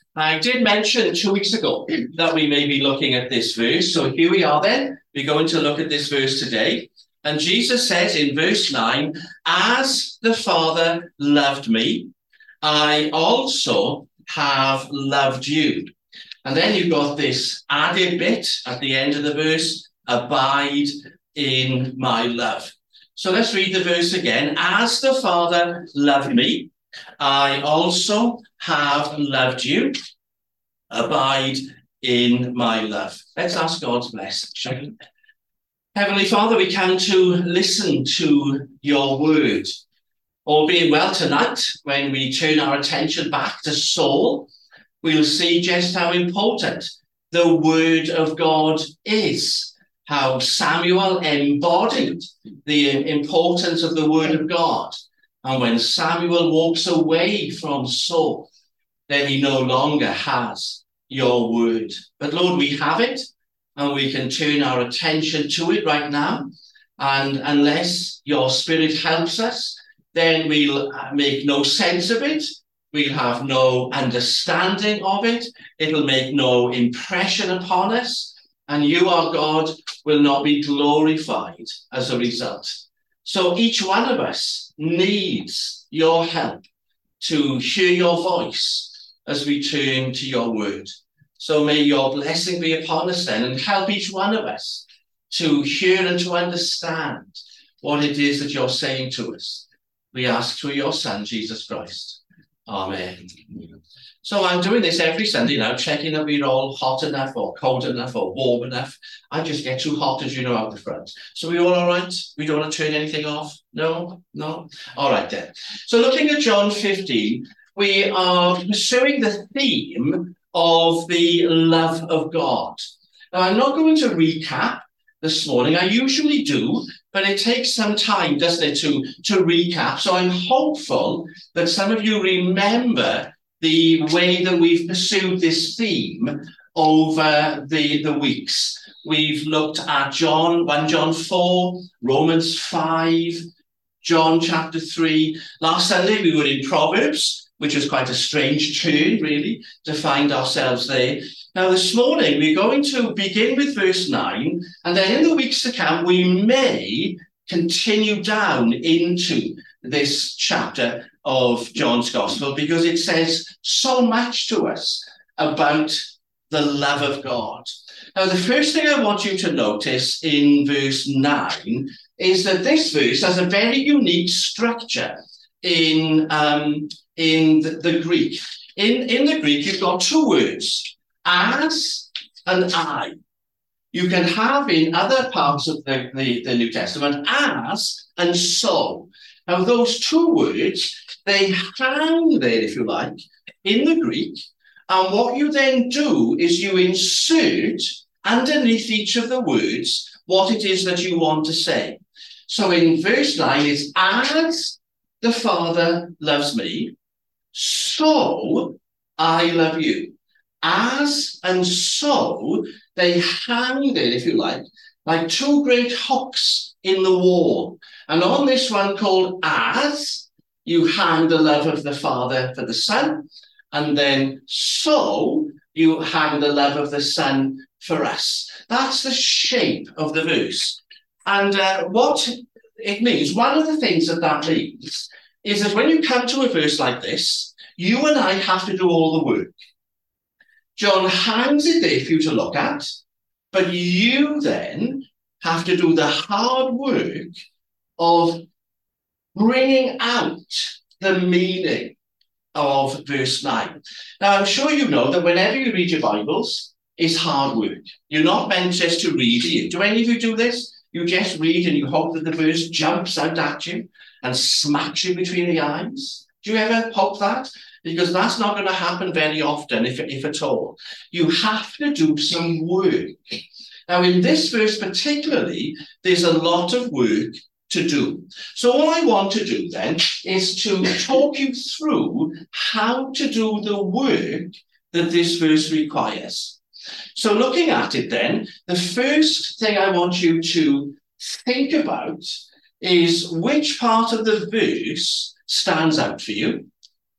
I did mention 2 weeks ago that we may be looking at this verse. So here we are then. We're going to look at this verse today. And Jesus says in verse 9, as the Father loved me, I also have loved you. And then you've got this added bit at the end of the verse, abide in my love. So let's read the verse again. As the Father loved me, I also have loved you. Abide in my love. Let's ask God's blessing, shall we? Heavenly Father, we come to listen to your word. All being well tonight, when we turn our attention back to Saul, we'll see just how important the word of God is, how Samuel embodied the importance of the word of God. And when Samuel walks away from Saul, then he no longer has your word. But Lord, we have it, and we can turn our attention to it right now. And unless your Spirit helps us, then we'll make no sense of it. We'll have no understanding of it. It'll make no impression upon us. And you, our God, will not be glorified as a result. So each one of us needs your help to hear your voice as we turn to your word. So may your blessing be upon us then, and help each one of us to hear and to understand what it is that you're saying to us. We ask through your Son, Jesus Christ. Amen. So I'm doing this every Sunday now, checking that we're all hot enough or cold enough or warm enough. I just get too hot, as you know, out the front. So we all right? We don't want to turn anything off? No? All right then. So looking at John 15, we are pursuing the theme of the love of God. Now, I'm not going to recap this morning. I usually do, but it takes some time, doesn't it, to recap. So I'm hopeful that some of you remember the way that we've pursued this theme over the weeks. We've looked at 1 John 4, Romans 5, John chapter 3. Last Sunday we were in Proverbs, which was quite a strange turn, really, to find ourselves there. Now, this morning, we're going to begin with verse 9, and then in the weeks to come, we may continue down into this chapter of John's Gospel, because it says so much to us about the love of God. Now, the first thing I want you to notice in verse 9 is that this verse has a very unique structure in the Greek. In the Greek, you've got two words, as and I. You can have in other parts of the New Testament, as and so. Now, those two words, they hang there, if you like, in the Greek. And what you then do is you insert underneath each of the words what it is that you want to say. So in verse 9, it's as the Father loves me, so I love you. As and so, they hang there, if you like two great hooks in the wall. And on this one called as, you hang the love of the Father for the Son, and then so, you hang the love of the Son for us. That's the shape of the verse. And what it means, one of the things that means, is that when you come to a verse like this, you and I have to do all the work. John hangs it there for you to look at, but you then have to do the hard work of bringing out the meaning of verse 9. Now, I'm sure you know that whenever you read your Bibles, it's hard work. You're not meant just to read it. Do any of you do this? You just read and you hope that the verse jumps out at you and smacks you between the eyes? Do you ever hope that? Because that's not going to happen very often, if at all. You have to do some work. Now, in this verse particularly, there's a lot of work to do. So all I want to do then is to talk you through how to do the work that this verse requires. So looking at it then, the first thing I want you to think about is which part of the verse stands out for you.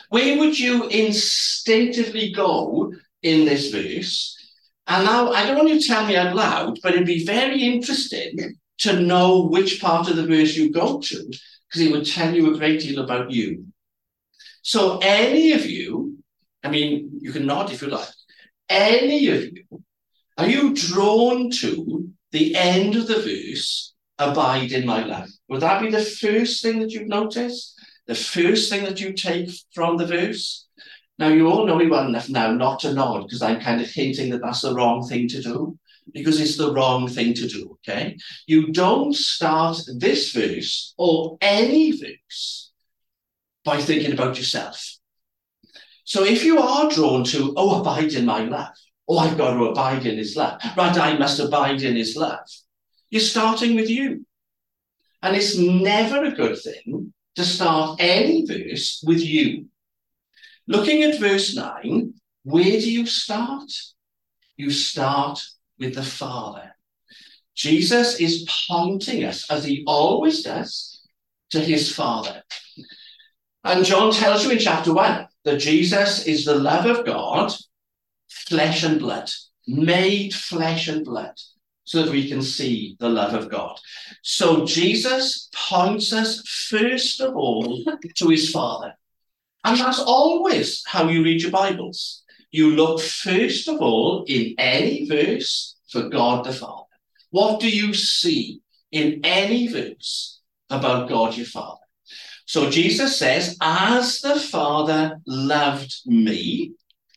Where would you instinctively go in this verse? And now, I don't want you to tell me out loud, but it'd be very interesting to know which part of the verse you go to, because it would tell you a great deal about you. So any of you, I mean, you can nod if you like, any of you, are you drawn to the end of the verse, abide in my love? Would that be the first thing that you'd notice? The first thing that you take from the verse? Now, you all know me well enough now not to nod, because I'm kind of hinting that that's the wrong thing to do, because it's the wrong thing to do, okay? You don't start this verse or any verse by thinking about yourself. So if you are drawn to, oh, abide in my love, oh, I've got to abide in his love, right, I must abide in his love, you're starting with you. And it's never a good thing to start any verse with you. Looking at verse 9, where do you start? You start with the Father. Jesus is pointing us, as he always does, to his Father. And John tells you in chapter 1 that Jesus is the love of God, flesh and blood, made flesh and blood, so that we can see the love of God. So Jesus points us first of all to his Father. And that's always how you read your Bibles. You look first of all in any verse for God the Father. What do you see in any verse about God your Father? So Jesus says, as the Father loved me.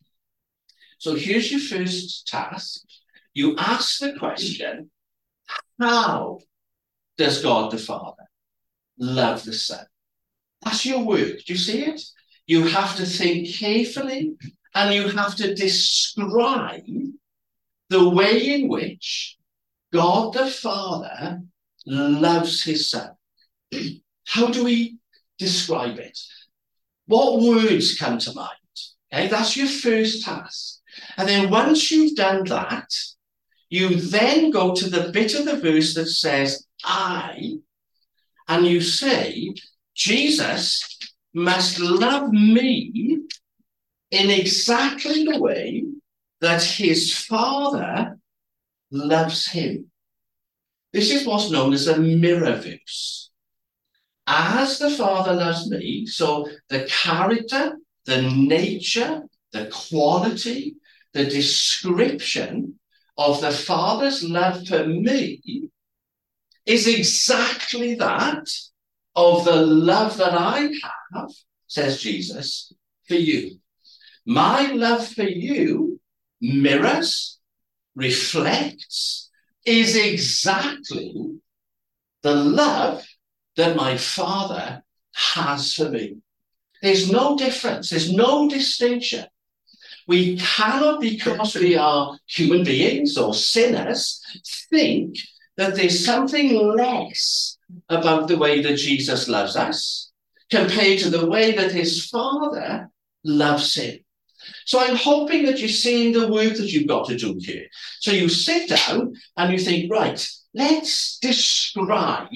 So here's your first task. You ask the question, how does God the Father love the Son? That's your work. Do you see it? You have to think carefully, and you have to describe the way in which God the Father loves his Son. How do we describe it? What words come to mind? Okay, that's your first task. And then once you've done that, you then go to the bit of the verse that says, I, and you say, Jesus must love me in exactly the way that his Father loves him. This is what's known as a mirror verse. As the Father loves me, so the character, the nature, the quality, the description of the Father's love for me is exactly that of the love that I have, says Jesus, for you. My love for you mirrors, reflects, is exactly the love that my Father has for me. There's no difference. There's no distinction. We cannot, because we are human beings or sinners, think that there's something less about the way that Jesus loves us compared to the way that his Father loves him. So I'm hoping that you're seeing the work that you've got to do here. So you sit down and you think, right, let's describe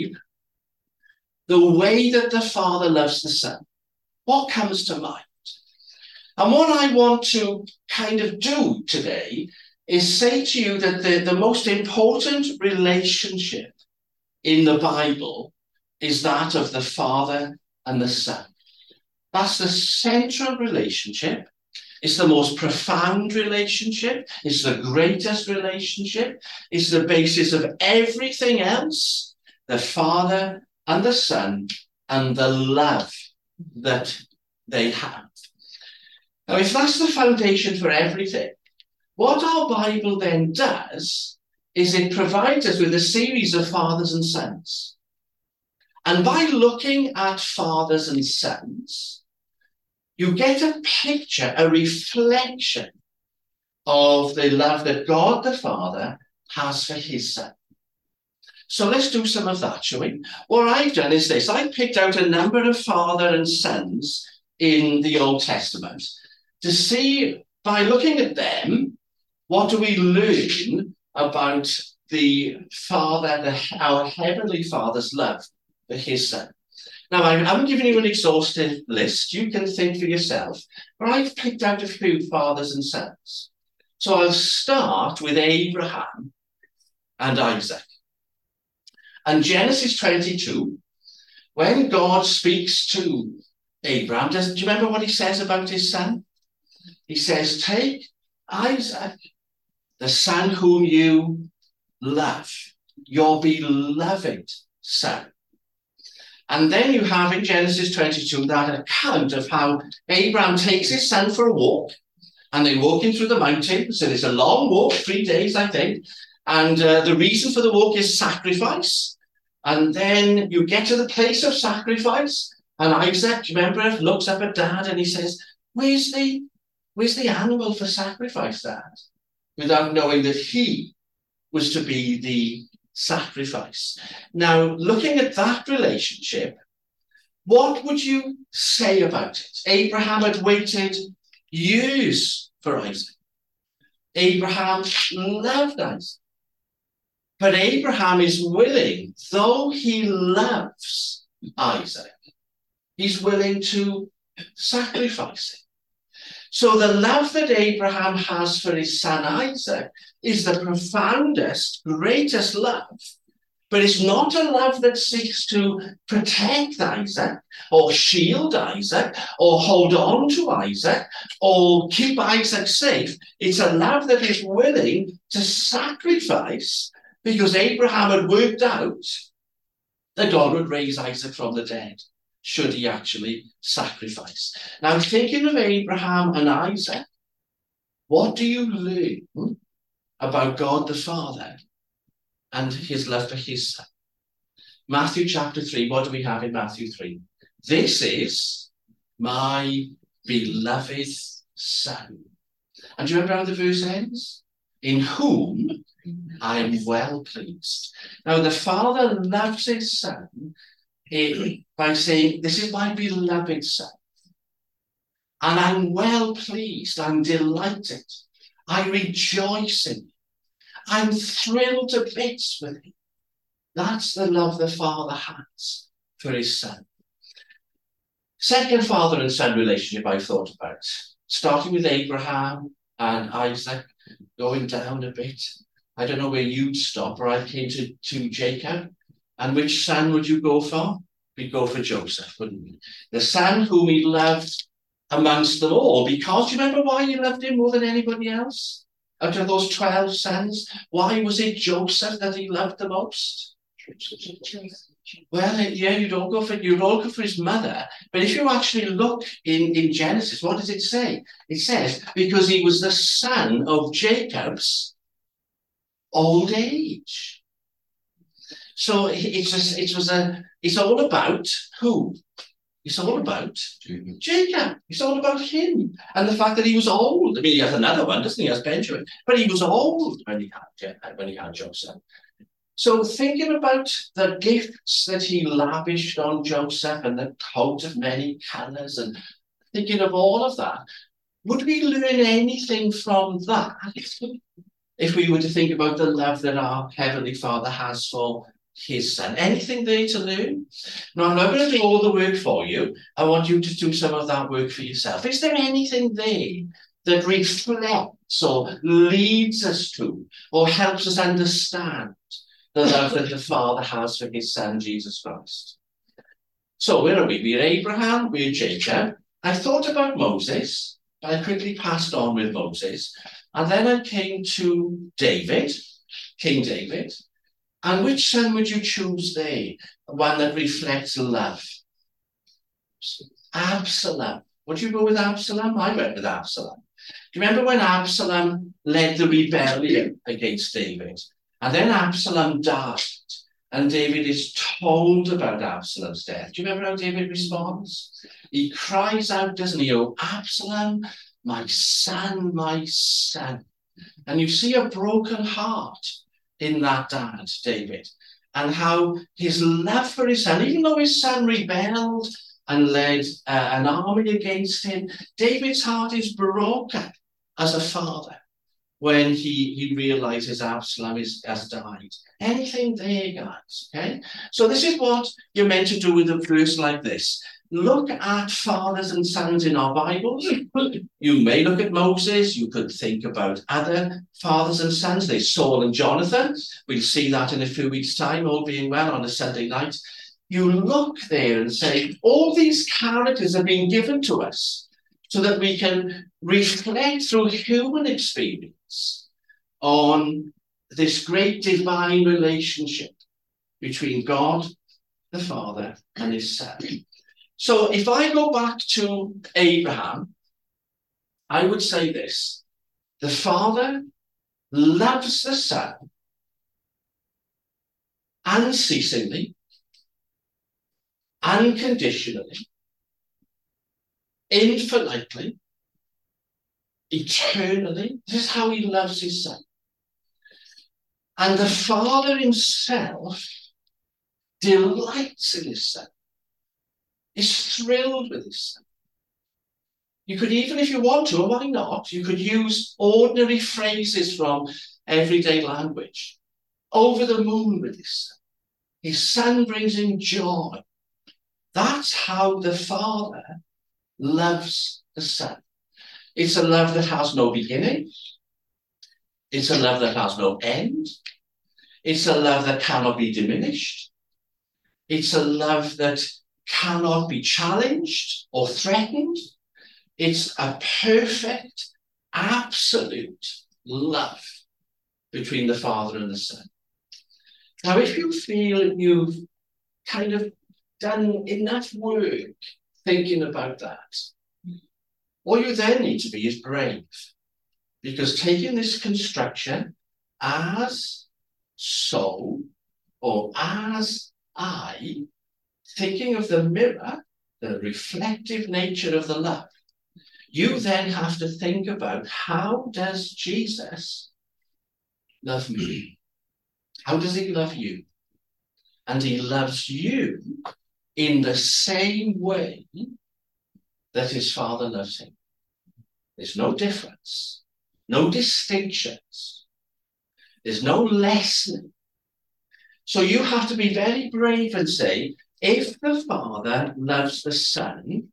the way that the Father loves the Son. What comes to mind? And what I want to kind of do today is say to you that the most important relationship in the Bible is that of the Father and the Son. That's the central relationship. It's the most profound relationship. It's the greatest relationship. It's the basis of everything else, the Father and the Son and the love that they have. Now, if that's the foundation for everything, what our Bible then does is it provides us with a series of fathers and sons. And by looking at fathers and sons, you get a picture, a reflection of the love that God the Father has for his Son. So let's do some of that, shall we? What I've done is this. I've picked out a number of father and sons in the Old Testament to see, by looking at them, what do we learn about the Father, our Heavenly Father's love for his Son. Now, I haven't given you an exhaustive list. You can think for yourself. But I've picked out a few fathers and sons. So I'll start with Abraham and Isaac. And Genesis 22, when God speaks to Abraham, do you remember what he says about his son? He says, take Isaac, the son whom you love, your beloved son. And then you have in Genesis 22 that account of how Abraham takes his son for a walk, and they're walking through the mountains. So it's a long walk, 3 days, I think. And the reason for the walk is sacrifice. And then you get to the place of sacrifice, and Isaac, remember, looks up at Dad and he says, where's the animal for sacrifice, Dad? Without knowing that he was to be the sacrifice. Now, looking at that relationship, what would you say about it? Abraham had waited years for Isaac. Abraham loved Isaac. But Abraham is willing, though he loves Isaac, he's willing to sacrifice him. So the love that Abraham has for his son Isaac is the profoundest, greatest love. But it's not a love that seeks to protect Isaac or shield Isaac or hold on to Isaac or keep Isaac safe. It's a love that is willing to sacrifice, because Abraham had worked out that God would raise Isaac from the dead, should he actually sacrifice. Now, thinking of Abraham and Isaac, what do you learn about God the Father and his love for his son? Matthew chapter 3, what do we have in Matthew 3? This is my beloved son. And do you remember how the verse ends? In whom I am well pleased. Now, the Father loves his son by saying, this is my beloved son. And I'm well pleased. I'm delighted. I rejoice in him. I'm thrilled to bits with him. That's the love the Father has for his son. Second father and son relationship I thought about, starting with Abraham and Isaac, going down a bit. I don't know where you'd stop, or I came to Jacob. And which son would you go for? We'd go for Joseph, wouldn't we? The son whom he loved amongst them all. Because do you remember why he loved him more than anybody else? Out of those 12 sons, why was it Joseph that he loved the most? Well, yeah, you'd all go for his mother. But if you actually look in Genesis, what does it say? It says, because he was the son of Jacob's old age. So it's all about who? It's all about Jacob. It's all about him. And the fact that he was old. I mean, he has another one, doesn't he? He has Benjamin. But he was old when he had Joseph. So thinking about the gifts that he lavished on Joseph and the coat of many colours, and thinking of all of that, would we learn anything from that if we were to think about the love that our Heavenly Father has for his son? Anything there to learn? Now, I'm not going to do all the work for you. I want you to do some of that work for yourself. Is there anything there that reflects or leads us to or helps us understand the love that the Father has for his son, Jesus Christ? So where are we? We're Abraham, we're Jacob. I thought about Moses, but I quickly passed on with Moses. And then I came to David, King David. And which son would you choose there? One that reflects love. Absalom. Would you go with Absalom? I went with Absalom. Do you remember when Absalom led the rebellion against David? And then Absalom died. And David is told about Absalom's death. Do you remember how David responds? He cries out, doesn't he? Oh, Absalom, my son, my son. And you see a broken heart in that dad, David, and how his love for his son, even though his son rebelled and led an army against him, David's heart is broken as a father. when he realizes Absalom has died. Anything there, guys, okay? So this is what you're meant to do with a verse like this. Look at fathers and sons in our Bibles. You may look at Moses. You could think about other fathers and sons. There's Saul and Jonathan. We'll see that in a few weeks' time, all being well, on a Sunday night. You look there and say, all these characters have been given to us so that we can reflect through human experience on this great divine relationship between God, the Father, and his Son. So if I go back to Abraham, I would say this: the Father loves the Son unceasingly, unconditionally, infinitely, eternally. This is how he loves his Son. And the Father himself delights in his Son, is thrilled with his Son. You could even, if you want to, why not, you could use ordinary phrases from everyday language. Over the moon with his Son. His Son brings him joy. That's how the Father loves the Son. It's a love that has no beginning. It's a love that has no end. It's a love that cannot be diminished. It's a love that cannot be challenged or threatened. It's a perfect, absolute love between the Father and the Son. Now, if you feel you've kind of done enough work thinking about that, all you then need to be is brave. Because taking this construction as so, or as I, thinking of the mirror, the reflective nature of the love, you then have to think about, how does Jesus love me? How does he love you? And he loves you in the same way that his Father loves him. There's no difference, no distinctions. There's no lessening. So you have to be very brave and say, if the Father loves the Son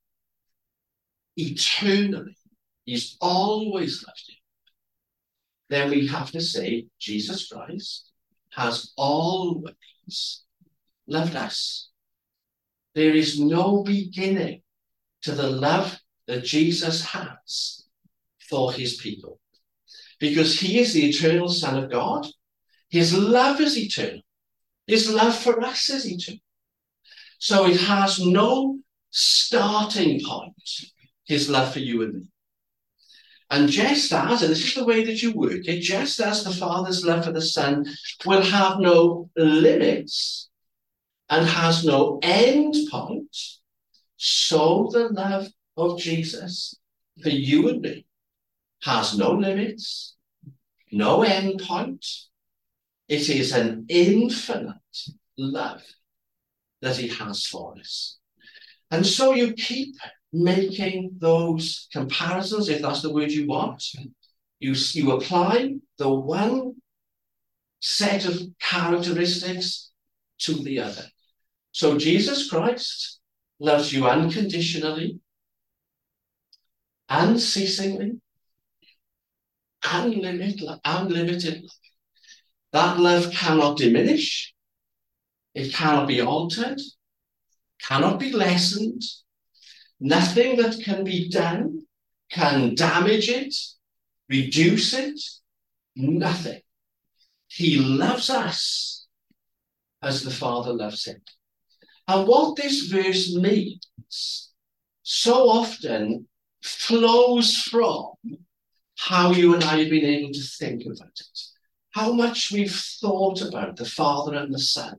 eternally, he's always loved him, then we have to say Jesus Christ has always loved us. There is no beginning to the love that Jesus has for his people, because he is the eternal Son of God. His love is eternal. His love for us is eternal. So it has no starting point, his love for you and me. And just as, and this is the way that you work it, just as the Father's love for the Son will have no limits and has no end point, so the love of Jesus for you and me has no limits, no end point. It is an infinite love that he has for us. And so you keep making those comparisons, if that's the word you want. You apply the one set of characteristics to the other. So Jesus Christ loves you unconditionally, unceasingly, unlimited. That love cannot diminish. It cannot be altered, cannot be lessened. Nothing that can be done can damage it, reduce it, nothing. He loves us as the Father loves him. And what this verse means so often flows from how you and I have been able to think about it, how much we've thought about the Father and the Son.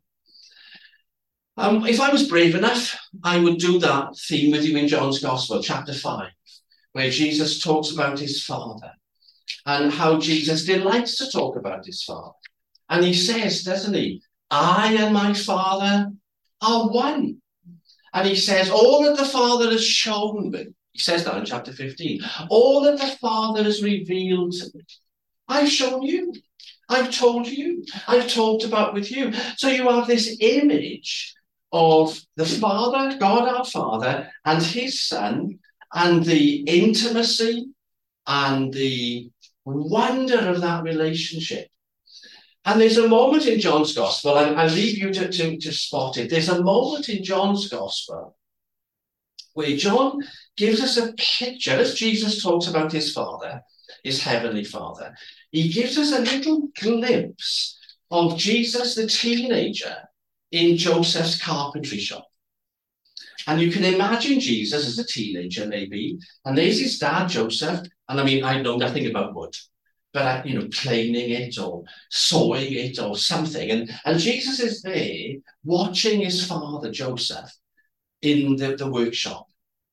If I was brave enough, I would do that theme with you in John's Gospel, chapter 5, where Jesus talks about his Father and how Jesus delights to talk about his Father. And he says, doesn't he, I and my Father are one. And he says, all that the Father has shown me, he says that in chapter 15, all that the Father has revealed to me, I've shown you. I've told you. I've talked about with you. So you have this image of the Father, God our Father, and his Son, and the intimacy and the wonder of that relationship. And there's a moment in John's Gospel, and I'll leave you to spot it. There's a moment in John's Gospel where John gives us a picture, as Jesus talks about his Father, his Heavenly Father. He gives us a little glimpse of Jesus, the teenager, in Joseph's carpentry shop. And you can imagine Jesus as a teenager, maybe, and there's his dad, Joseph, and I mean, I know nothing about wood, but planing it or sawing it or something. And Jesus is there watching his father, Joseph, in the workshop.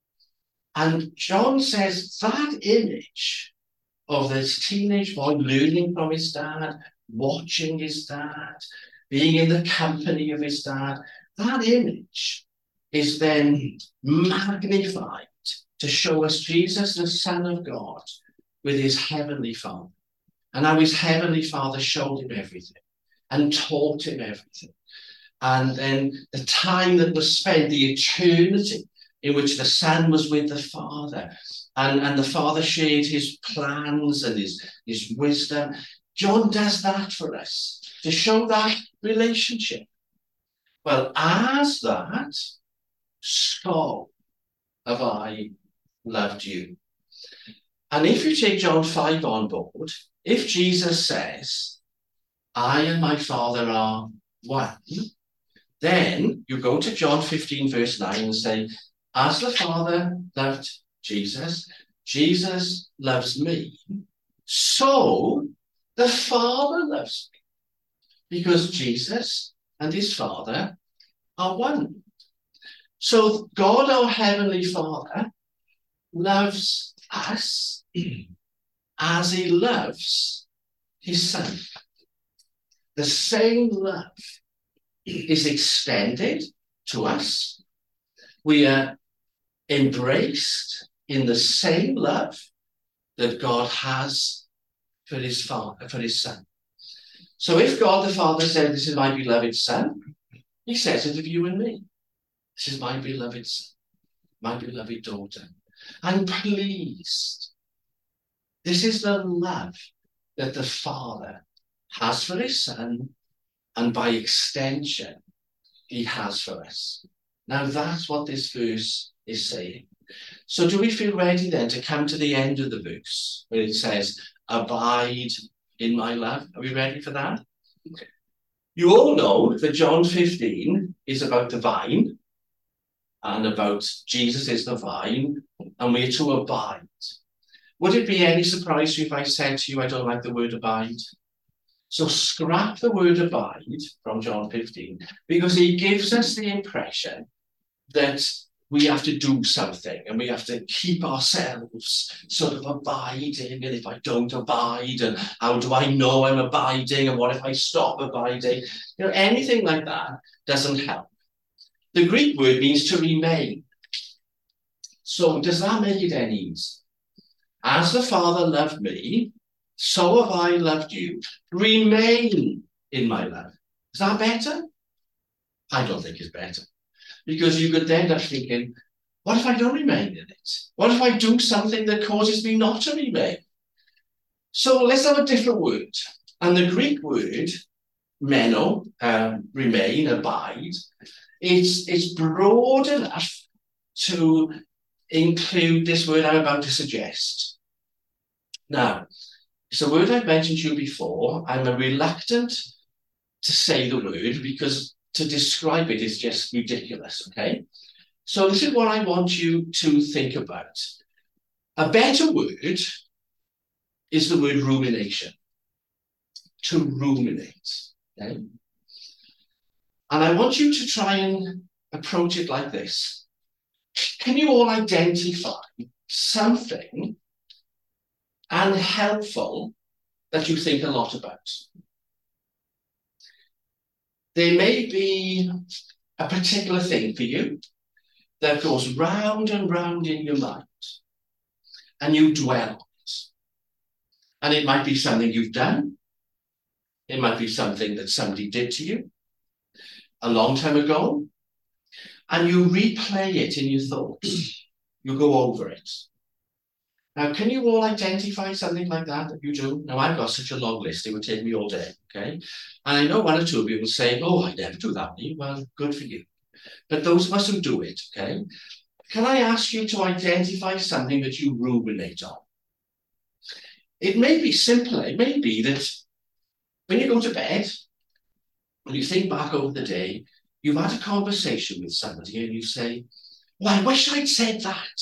And John says that image of this teenage boy learning from his dad, watching his dad, being in the company of his dad, that image is then magnified to show us Jesus, the Son of God, with his Heavenly Father. And how his Heavenly Father showed him everything and taught him everything. And then the time that was spent, the eternity in which the Son was with the Father, and the Father shared his plans and his wisdom. John does that for us, to show that relationship. Well, as that, so have I loved you. And if you take John 5 on board, if Jesus says, I and my Father are one, then you go to John 15, verse 9 and say, as the Father loved Jesus, Jesus loves me, so the Father loves me, because Jesus and his Father are one. So God, our Heavenly Father, loves us as he loves his Son. The same love is extended to us. We are embraced in the same love that God has for his Father, for his Son. So if God the Father said, this is my beloved Son, he says it of you and me. This is my beloved son, my beloved daughter. I'm pleased. This is the love that the Father has for his Son, and by extension, he has for us. Now that's what this verse is saying. So do we feel ready then to come to the end of the verse where it says, abide in my love? Are we ready for that? You all know that John 15 is about the vine, and about Jesus is the vine, and we're to abide. Would it be any surprise to you if I said to you, I don't like the word abide? So scrap the word abide from John 15, because he gives us the impression that we have to do something and we have to keep ourselves sort of abiding. And if I don't abide, and how do I know I'm abiding? And what if I stop abiding? Anything like that doesn't help. The Greek word means to remain. So does that make it any easier? As the Father loved me, so have I loved you. Remain in my love. Is that better? I don't think it's better. Because you could end up thinking, what if I don't remain in it? What if I do something that causes me not to remain? So let's have a different word. And the Greek word, meno, remain, abide, it's broad enough to include this word I'm about to suggest. Now, it's a word I've mentioned to you before. I'm reluctant to say the word because to describe it is just ridiculous, okay? So this is what I want you to think about. A better word is the word rumination. To ruminate, okay? And I want you to try and approach it like this. Can you all identify something unhelpful that you think a lot about? There may be a particular thing for you that goes round and round in your mind, and you dwell on it. And it might be something you've done. It might be something that somebody did to you a long time ago. And you replay it in your thoughts. You go over it. Now, can you all identify something like that you do? Now, I've got such a long list, it would take me all day, okay? And I know one or two of you will say, oh, I never do that, Lee. Well, good for you. But those of us who do it, okay? Can I ask you to identify something that you ruminate on? It may be simpler. It may be that when you go to bed, when you think back over the day, you've had a conversation with somebody and you say, well, I wish I'd said that.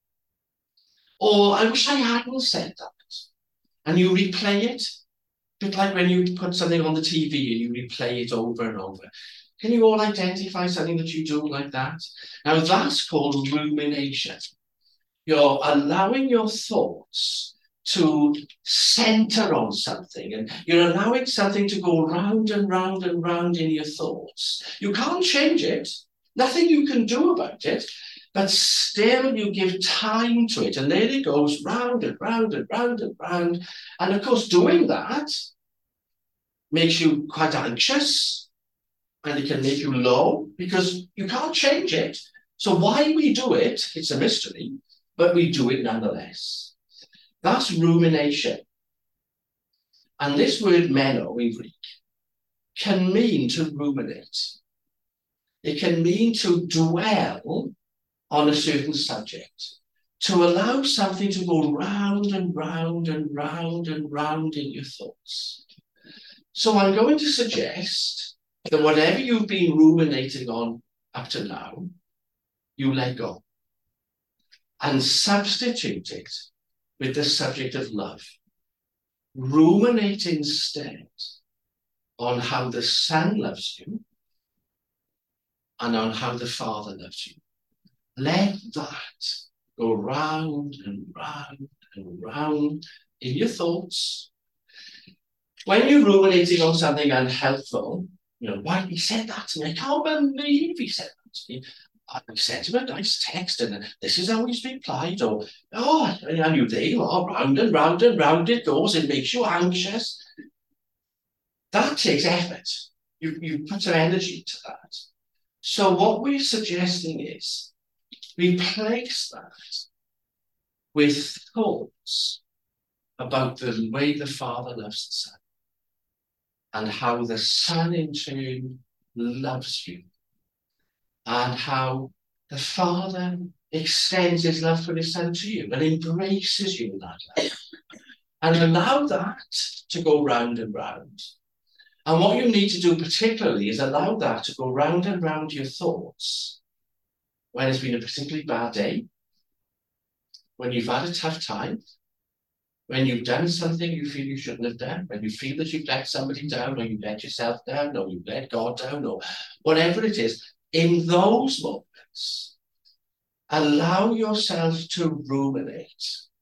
Or I wish I hadn't said that. And you replay it. A bit like when you put something on the TV and you replay it over and over. Can you all identify something that you do like that? Now that's called rumination. You're allowing your thoughts to center on something, and you're allowing something to go round and round and round in your thoughts. You can't change it. Nothing you can do about it. But still you give time to it, and there it goes round and round and round and round. And of course, doing that makes you quite anxious, and it can make you low because you can't change it. So why we do it, it's a mystery, but we do it nonetheless. That's rumination. And this word meno in Greek can mean to ruminate. It can mean to dwell on a certain subject, to allow something to go round and round and round and round in your thoughts. So I'm going to suggest that whatever you've been ruminating on up to now, you let go and substitute it with the subject of love. Ruminate instead on how the Son loves you and on how the Father loves you. Let that go round and round and round in your thoughts. When you're ruminating on something unhelpful, you know, why he said that to me? I can't believe he said that to me. I sent him a nice text and this is how he's replied. Or, oh, and you there you are, round and round and round it goes. It makes you anxious. That takes effort. You put some energy to that. So what we're suggesting is replace that with thoughts about the way the Father loves the Son and how the Son in turn loves you and how the Father extends his love for his Son to you and embraces you in that love. And allow that to go round and round. And what you need to do particularly is allow that to go round and round your thoughts when it's been a particularly bad day, when you've had a tough time, when you've done something you feel you shouldn't have done, when you feel that you've let somebody down, or you've let yourself down, or you've let God down, or whatever it is, in those moments, allow yourself to ruminate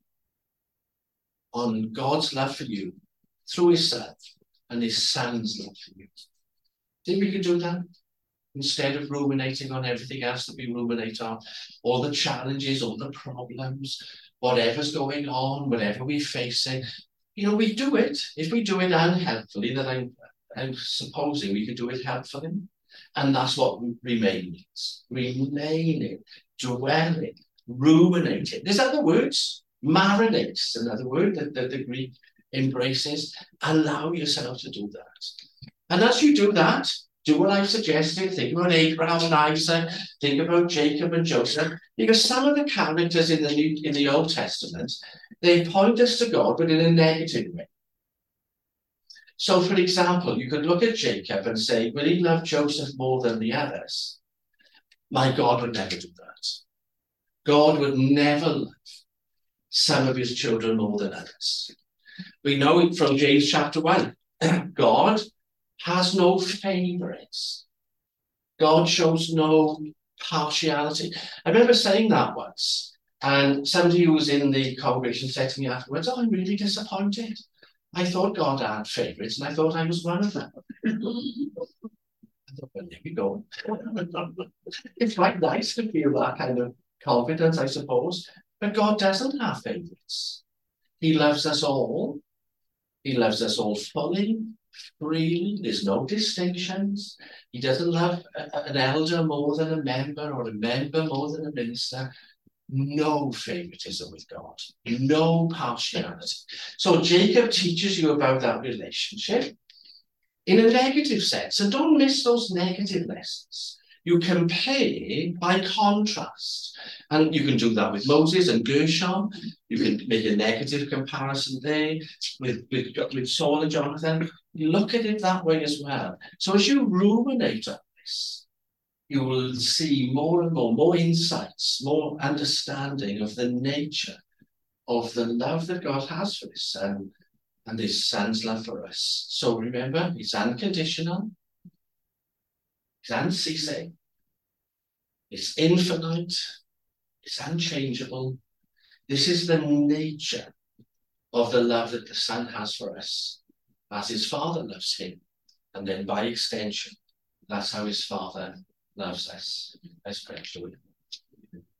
on God's love for you through his Son and his Son's love for you. Think we could do that? Instead of ruminating on everything else that we ruminate on, all the challenges, all the problems, whatever's going on, whatever we're facing, you know, we do it. If we do it unhelpfully, then I'm supposing we could do it helpfully. And that's what remaining is. Remaining, dwelling, ruminating. There's other words. Marinates, another word that the Greek embraces. Allow yourself to do that. And as you do that, do what I've suggested. Think about Abraham and Isaac. Think about Jacob and Joseph. Because some of the characters in the Old Testament, they point us to God, but in a negative way. So, for example, you could look at Jacob and say, well, he loved Joseph more than the others. My God would never do that. God would never love some of his children more than others. We know it from James chapter 1. God has no favorites. God shows no partiality. I remember saying that once, and somebody who was in the congregation said to me afterwards, oh, I'm really disappointed. I thought God had favorites, and I thought I was one of them. I thought, well, there we go. It's quite nice to feel that kind of confidence, I suppose. But God doesn't have favorites. He loves us all, He loves us all fully, freely. There's no distinctions. He doesn't love an elder more than a member or a member more than a minister. No favoritism with God, no partiality. So Jacob teaches you about that relationship in a negative sense, and don't miss those negative lessons. You compare by contrast, and you can do that with Moses and Gershom. You can make a negative comparison there with Saul and Jonathan. Look at it that way as well. So as you ruminate on this, you will see more and more insights, more understanding of the nature of the love that God has for his son and his son's love for us. So remember, it's unconditional, it's unceasing, it's infinite, it's unchangeable. This is the nature of the love that the Son has for us, as his Father loves him. And then by extension, that's how his Father loves us. Let's pray, shall we?